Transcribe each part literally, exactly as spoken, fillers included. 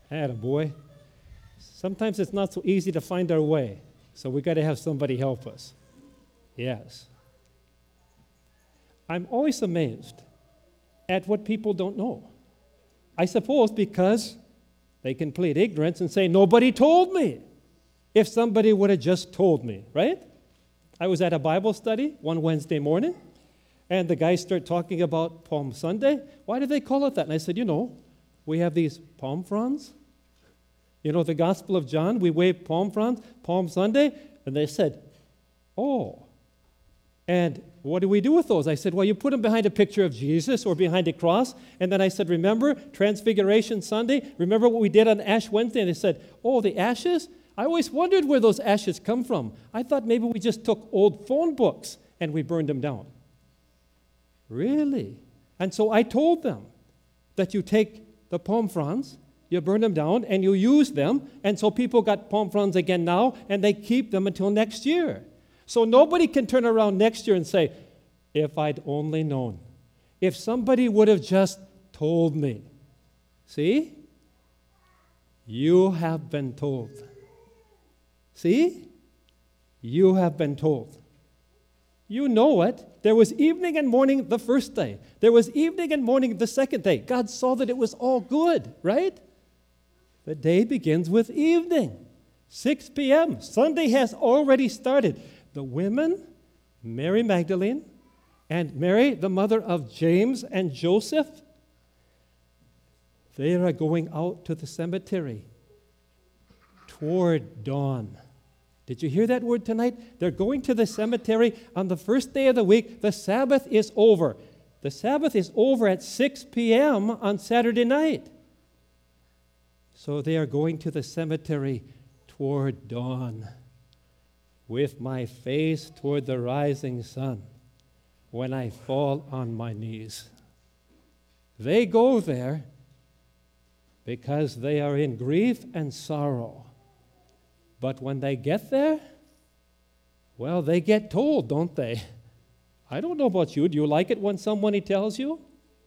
Attaboy. Sometimes it's not so easy to find our way, so we got to have somebody help us. Yes. I'm always amazed at what people don't know. I suppose because they can plead ignorance and say, nobody told me. If somebody would have just told me, right? I was at a Bible study one Wednesday morning, and the guys start talking about Palm Sunday. Why do they call it that? And I said, you know, we have these palm fronds. You know, the Gospel of John, we wave palm fronds, Palm Sunday. And they said, oh. And what do we do with those? I said, well, you put them behind a picture of Jesus or behind a cross. And then I said, remember Transfiguration Sunday? Remember what we did on Ash Wednesday? And they said, oh, the ashes? I always wondered where those ashes come from. I thought maybe we just took old phone books and we burned them down. Really? And so I told them that you take the palm fronds, you burn them down, and you use them. And so people got palm fronds again now, and they keep them until next year. So nobody can turn around next year and say, if I'd only known. If somebody would have just told me. See? You have been told. See? You have been told. You know it. There was evening and morning the first day. There was evening and morning the second day. God saw that it was all good, right? The day begins with evening. six p.m. Sunday has already started. The women, Mary Magdalene, and Mary, the mother of James and Joseph, they are going out to the cemetery toward dawn. Did you hear that word tonight? They're going to the cemetery on the first day of the week. The Sabbath is over. The Sabbath is over at six p.m. on Saturday night. So they are going to the cemetery toward dawn, with my face toward the rising sun, when I fall on my knees. They go there because they are in grief and sorrow. But when they get there, well, they get told, don't they? I don't know about you. Do you like it when somebody tells you?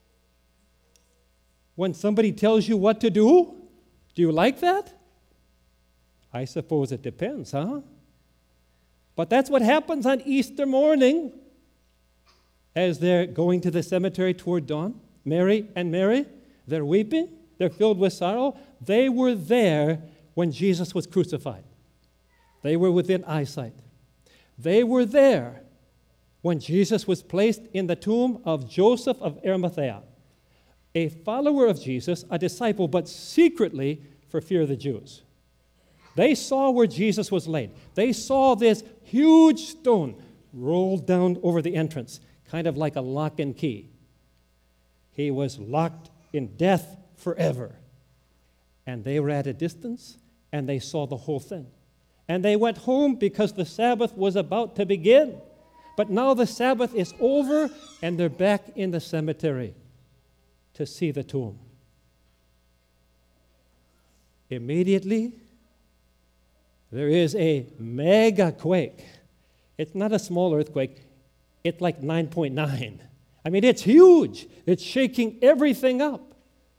When somebody tells you what to do? Do you like that? I suppose it depends, huh? But that's what happens on Easter morning as they're going to the cemetery toward dawn. Mary and Mary, they're weeping. They're filled with sorrow. They were there when Jesus was crucified. They were within eyesight. They were there when Jesus was placed in the tomb of Joseph of Arimathea, a follower of Jesus, a disciple, but secretly for fear of the Jews. They saw where Jesus was laid. They saw this huge stone rolled down over the entrance, kind of like a lock and key. He was locked in death forever. And they were at a distance, and they saw the whole thing. And they went home because the Sabbath was about to begin. But now the Sabbath is over, and they're back in the cemetery to see the tomb. Immediately, there is a mega quake. It's not a small earthquake. It's like nine point nine. I mean, it's huge. It's shaking everything up.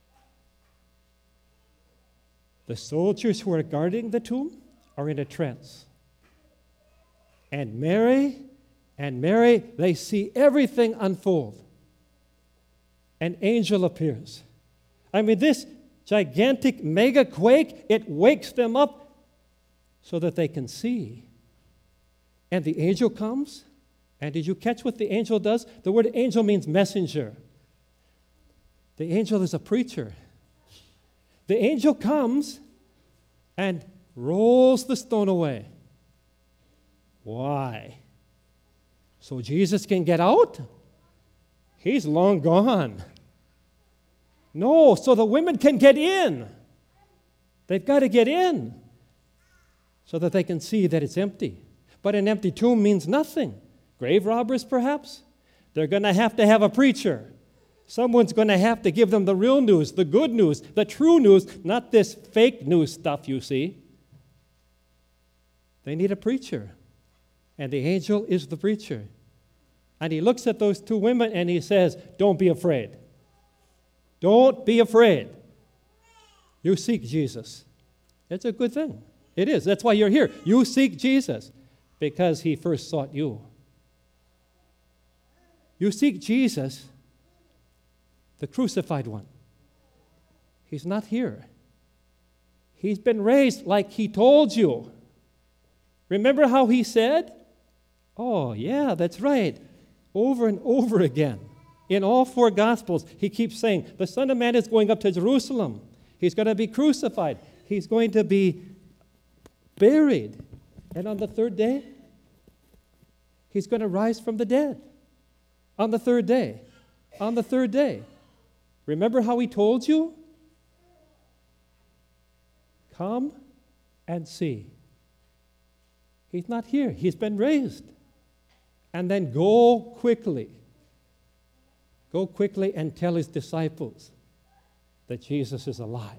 The soldiers who are guarding the tomb are in a trance. And Mary and Mary, they see everything unfold. An angel appears. I mean, this gigantic mega quake, it wakes them up so that they can see. And the angel comes. And did you catch what the angel does? The word angel means messenger. The angel is a preacher. The angel comes and rolls the stone away. Why? So Jesus can get out? He's long gone. No, so the women can get in. They've got to get in so that they can see that it's empty. But an empty tomb means nothing. Grave robbers, perhaps? They're going to have to have a preacher. Someone's going to have to give them the real news, the good news, the true news, not this fake news stuff you see. They need a preacher. And the angel is the preacher. And he looks at those two women and he says, don't be afraid. Don't be afraid. You seek Jesus. It's a good thing. It is. That's why you're here. You seek Jesus because he first sought you. You seek Jesus, the crucified one. He's not here. He's been raised like he told you. Remember how he said? Oh, yeah, that's right. Over and over again. In all four Gospels, he keeps saying, the Son of Man is going up to Jerusalem. He's going to be crucified. He's going to be buried. And on the third day, he's going to rise from the dead. On the third day. On the third day. Remember how he told you? Come and see. He's not here. He's been raised. And then go quickly. Go quickly and tell his disciples that Jesus is alive.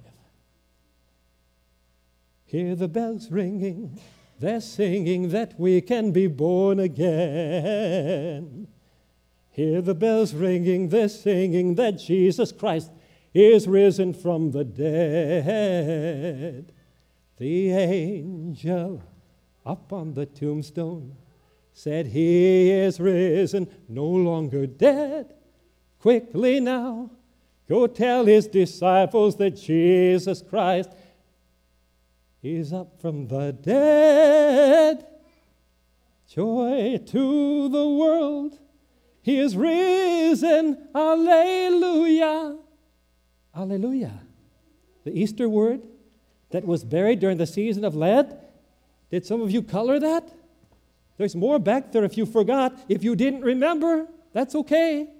Hear the bells ringing. They're singing that we can be born again. Hear the bells ringing. They're singing that Jesus Christ is risen from the dead. The angel up on the tombstone said he is risen, no longer dead. Quickly now, go tell his disciples that Jesus Christ is up from the dead. Joy to the world, he is risen, alleluia. Alleluia. The Easter word that was buried during the season of Lent. Did some of you color that? There's more back there if you forgot. If you didn't remember, that's okay.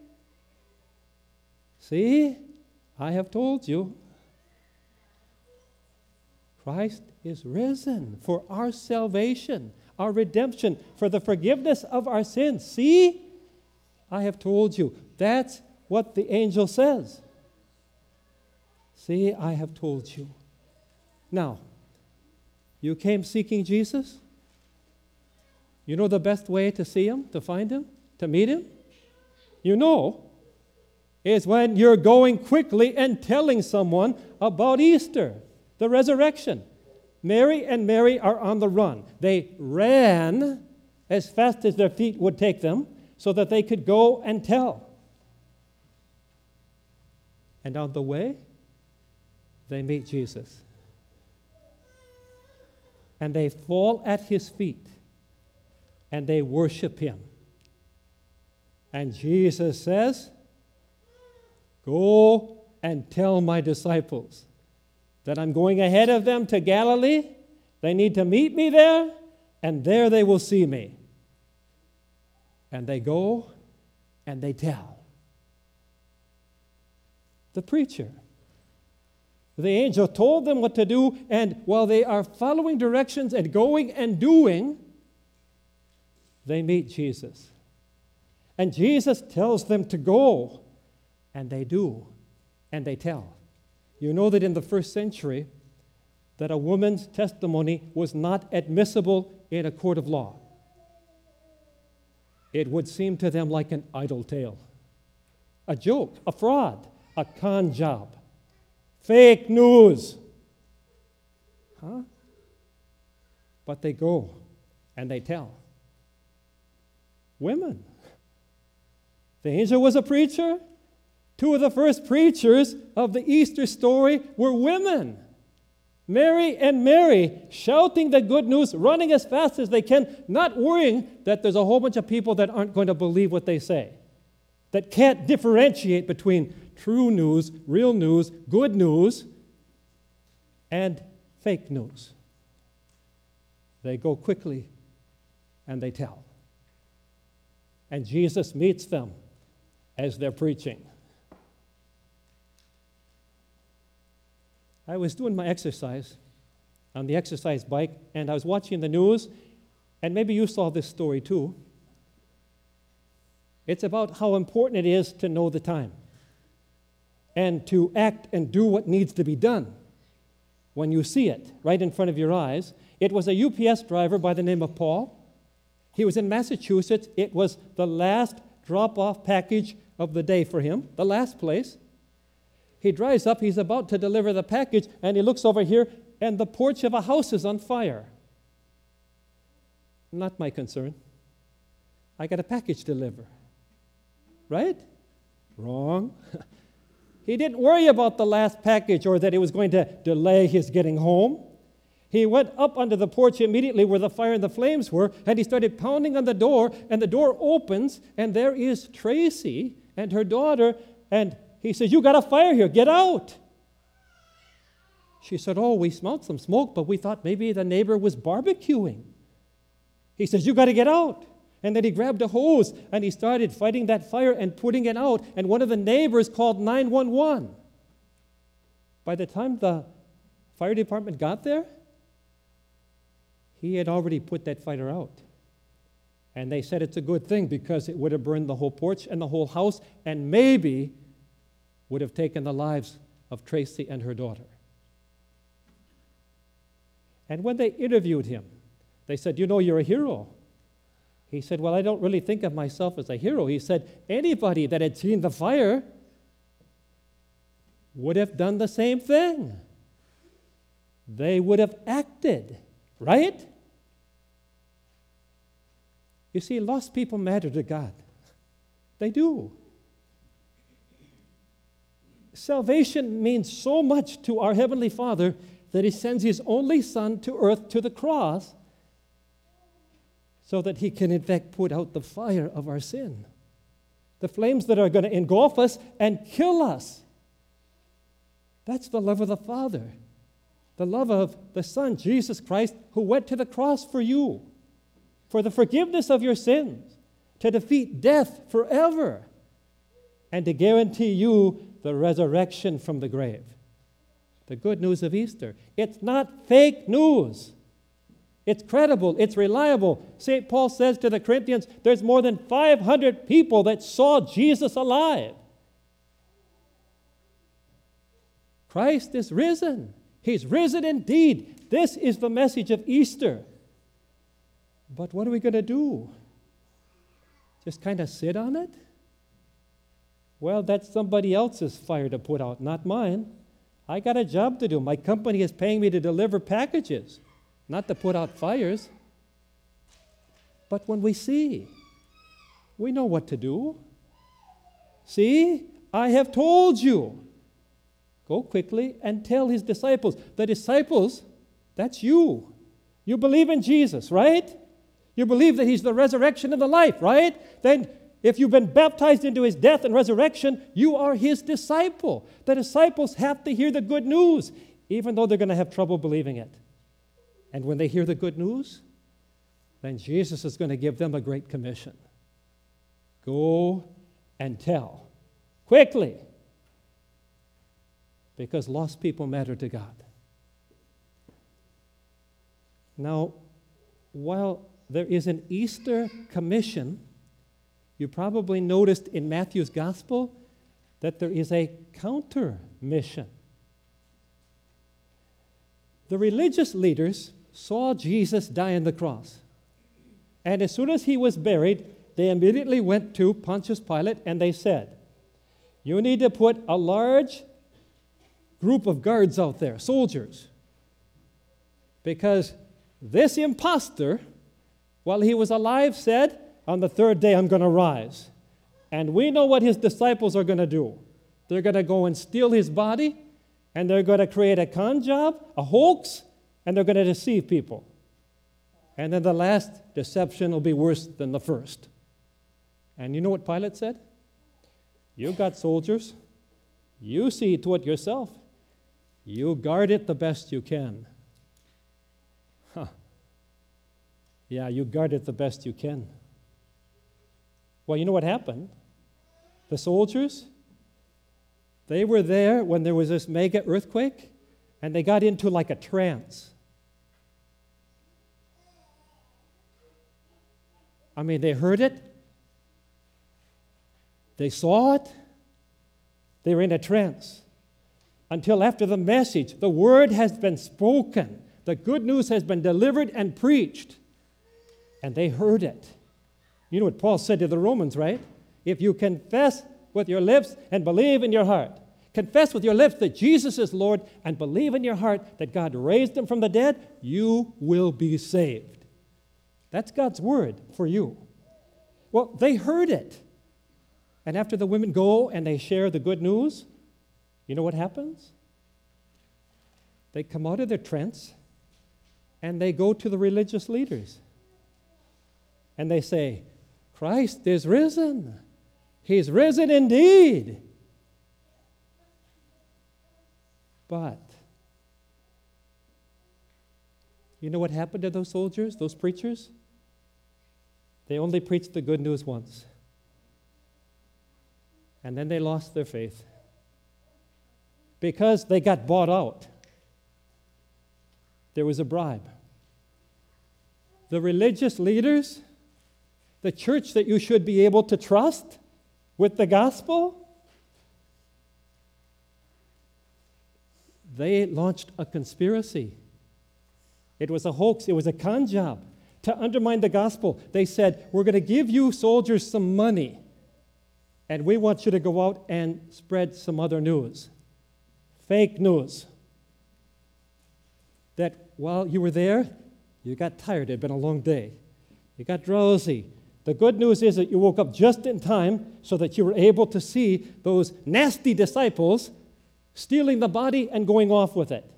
See, I have told you. Christ is risen for our salvation, our redemption, for the forgiveness of our sins. See, I have told you. That's what the angel says. See, I have told you. Now, you came seeking Jesus? You know the best way to see him, to find him, to meet him? You know, is when you're going quickly and telling someone about Easter, the resurrection. Mary and Mary are on the run. They ran as fast as their feet would take them so that they could go and tell. And on the way, they meet Jesus. And they fall at his feet and they worship him. And Jesus says, go and tell my disciples that I'm going ahead of them to Galilee. They need to meet me there, and there they will see me. And they go and they tell. The preacher. The angel told them what to do, and while they are following directions and going and doing, they meet Jesus. And Jesus tells them to go, and they do, and they tell. You know that in the first century, that a woman's testimony was not admissible in a court of law. It would seem to them like an idle tale, a joke, a fraud, a con job. Fake news. Huh? But they go and they tell. Women. The angel was a preacher. Two of the first preachers of the Easter story were women. Mary and Mary shouting the good news, running as fast as they can, not worrying that there's a whole bunch of people that aren't going to believe what they say, that can't differentiate between true news, real news, good news, and fake news. They go quickly and they tell. And Jesus meets them as they're preaching. I was doing my exercise on the exercise bike, and I was watching the news, and maybe you saw this story too. It's about how important it is to know the time and to act and do what needs to be done when you see it right in front of your eyes. It was a U P S driver by the name of Paul. He was in Massachusetts. It was the last drop-off package of the day for him, the last place. He drives up, he's about to deliver the package, and he looks over here, and the porch of a house is on fire. Not my concern. I got a package to deliver. Right? Wrong. He didn't worry about the last package or that it was going to delay his getting home. He went up under the porch immediately where the fire and the flames were, and he started pounding on the door, and the door opens, and there is Tracy and her daughter, and he says, "You got a fire here, get out." She said, "Oh, we smelled some smoke, but we thought maybe the neighbor was barbecuing." He says, "You got to get out." And then he grabbed a hose, and he started fighting that fire and putting it out, and one of the neighbors called nine one one. By the time the fire department got there, he had already put that fire out. And they said it's a good thing because it would have burned the whole porch and the whole house and maybe would have taken the lives of Tracy and her daughter. And when they interviewed him, they said, "You know, you're a hero." He said, "Well, I don't really think of myself as a hero." He said, "Anybody that had seen the fire would have done the same thing. They would have acted, right?" You see, lost people matter to God. They do. Salvation means so much to our Heavenly Father that He sends His only Son to earth, to the cross, so that He can in fact put out the fire of our sin, the flames that are going to engulf us and kill us. That's the love of the Father, the love of the Son, Jesus Christ, who went to the cross for you, for the forgiveness of your sins, to defeat death forever, and to guarantee you the resurrection from the grave. The good news of Easter. It's not fake news. It's credible. It's reliable. Saint Paul says to the Corinthians, there's more than five hundred people that saw Jesus alive. Christ is risen. He's risen indeed. This is the message of Easter. But what are we going to do? Just kind of sit on it? Well, that's somebody else's fire to put out, not mine. I got a job to do. My company is paying me to deliver packages, not to put out fires. But when we see, we know what to do. See, I have told you. Go quickly and tell his disciples. The disciples, that's you. You believe in Jesus, right? You believe that he's the resurrection and the life, right? Then if you've been baptized into his death and resurrection, you are his disciple. The disciples have to hear the good news, even though they're going to have trouble believing it. And when they hear the good news, then Jesus is going to give them a great commission. Go and tell. Quickly. Because lost people matter to God. Now, while there is an Easter commission, you probably noticed in Matthew's gospel that there is a counter mission. The religious leaders saw Jesus die on the cross. And as soon as he was buried, they immediately went to Pontius Pilate and they said, you need to put a large group of guards out there, soldiers, because this impostor, while he was alive, said, on the third day I'm going to rise. And we know what his disciples are going to do. They're going to go and steal his body, and they're going to create a con job, a hoax, and they're going to deceive people. And then the last deception will be worse than the first. And you know what Pilate said? You got soldiers. You see to it yourself. You guard it the best you can. Huh. Yeah, you guard it the best you can. Well, you know what happened? The soldiers, they were there when there was this mega earthquake, and they got into like a trance. I mean, they heard it. They saw it. They were in a trance. Until after the message, the word has been spoken. The good news has been delivered and preached. And they heard it. You know what Paul said to the Romans, right? If you confess with your lips and believe in your heart, confess with your lips that Jesus is Lord, and believe in your heart that God raised him from the dead, you will be saved. That's God's word for you. Well, they heard it. And after the women go and they share the good news, you know what happens? They come out of their trance and they go to the religious leaders. And they say, Christ is risen. He's risen indeed. But, you know what happened to those soldiers, those preachers? They only preached the good news once. And then they lost their faith. Because they got bought out. There was a bribe. The religious leaders, the church that you should be able to trust with the gospel, they launched a conspiracy. It was a hoax. It was a con job to undermine the gospel. They said, we're going to give you soldiers some money, and we want you to go out and spread some other news. Fake news. That while you were there, you got tired. It had been a long day. You got drowsy. The good news is that you woke up just in time so that you were able to see those nasty disciples stealing the body and going off with it.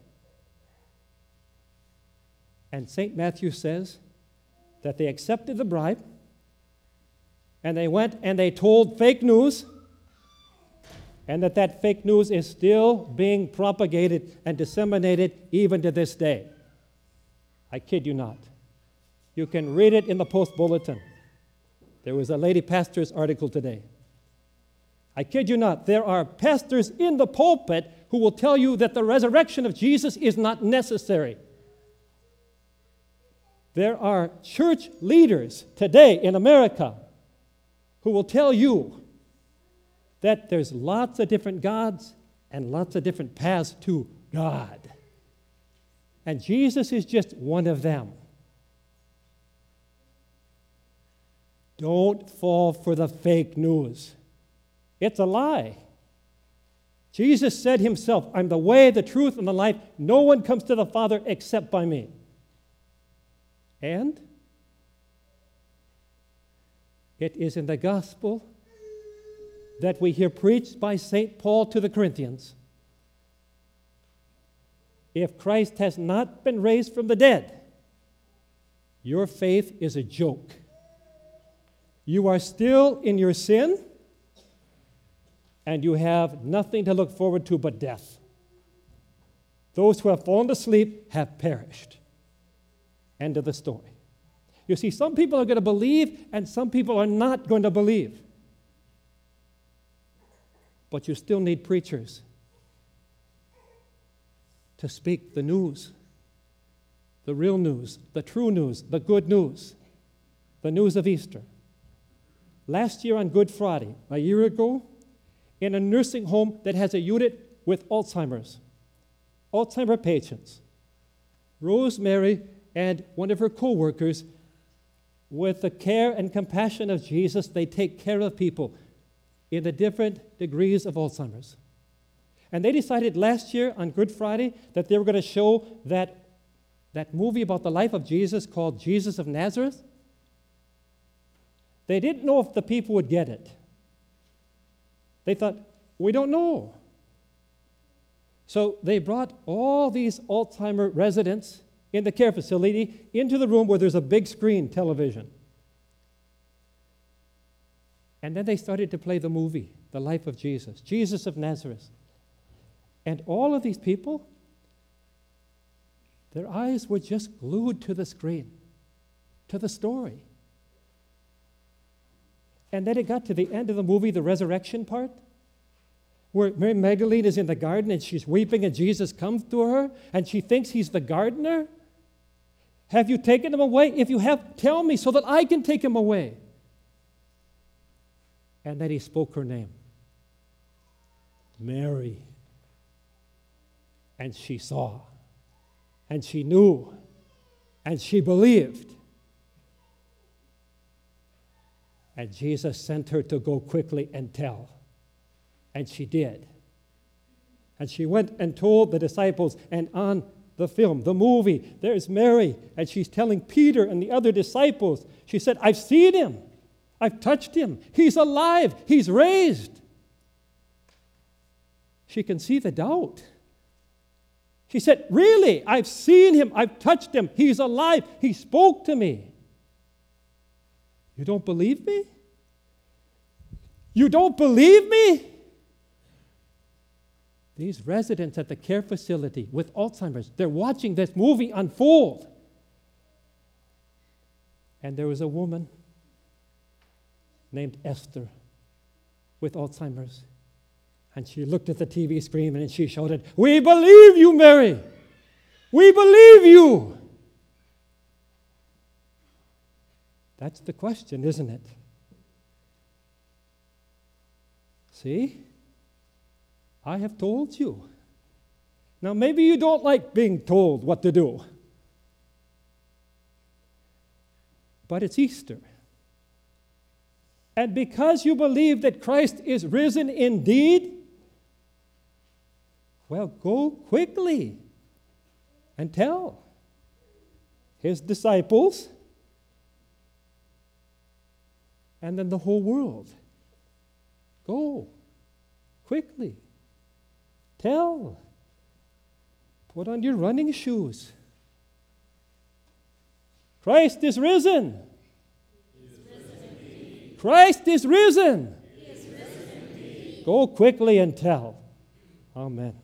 And Saint Matthew says that they accepted the bribe, and they went and they told fake news, and that that fake news is still being propagated and disseminated even to this day. I kid you not. You can read it in the Post Bulletin. There was a lady pastor's article today. I kid you not. There are pastors in the pulpit who will tell you that the resurrection of Jesus is not necessary. There are church leaders today in America who will tell you that there's lots of different gods and lots of different paths to God. And Jesus is just one of them. Don't fall for the fake news. It's a lie. Jesus said himself, I'm the way, the truth, and the life. No one comes to the Father except by me. And it is in the gospel that we hear preached by Saint Paul to the Corinthians. If Christ has not been raised from the dead, your faith is a joke. You are still in your sin, and you have nothing to look forward to but death. Those who have fallen asleep have perished. End of the story. You see, some people are going to believe, and some people are not going to believe. But you still need preachers to speak the news, the real news, the true news, the good news, the news of Easter. Last year on Good Friday, a year ago, in a nursing home that has a unit with Alzheimer's, Alzheimer patients, Rosemary and one of her co-workers, with the care and compassion of Jesus, they take care of people in the different degrees of Alzheimer's. And they decided last year on Good Friday that they were going to show that, that movie about the life of Jesus called Jesus of Nazareth. They didn't know if the people would get it. They thought, we don't know. So they brought all these Alzheimer residents in the care facility into the room where there's a big screen television. And then they started to play the movie, The Life of Jesus, Jesus of Nazareth. And all of these people, their eyes were just glued to the screen, to the story. And then it got to the end of the movie, the resurrection part, where Mary Magdalene is in the garden and she's weeping and Jesus comes to her and she thinks he's the gardener. Have you taken him away? If you have, tell me so that I can take him away. And then he spoke her name, Mary. And she saw, and she knew, and she believed. And Jesus sent her to go quickly and tell. And she did. And she went and told the disciples, and on the film, the movie, there's Mary, and she's telling Peter and the other disciples, she said, I've seen him. I've touched him. He's alive. He's raised. She can see the doubt. She said, really, I've seen him. I've touched him. He's alive. He spoke to me. You don't believe me? You don't believe me? These residents at the care facility with Alzheimer's, they're watching this movie unfold. And there was a woman named Esther with Alzheimer's. And she looked at the T V screen and she shouted, we believe you, Mary. We believe you. That's the question, isn't it? See? I have told you. Now, maybe you don't like being told what to do. But it's Easter. And because you believe that Christ is risen indeed, well, go quickly and tell his disciples and then the whole world. Go quickly. Tell. Put on your running shoes. Christ is risen. He is risen indeed. Christ is risen. He is risen indeed. Go quickly and tell. Amen.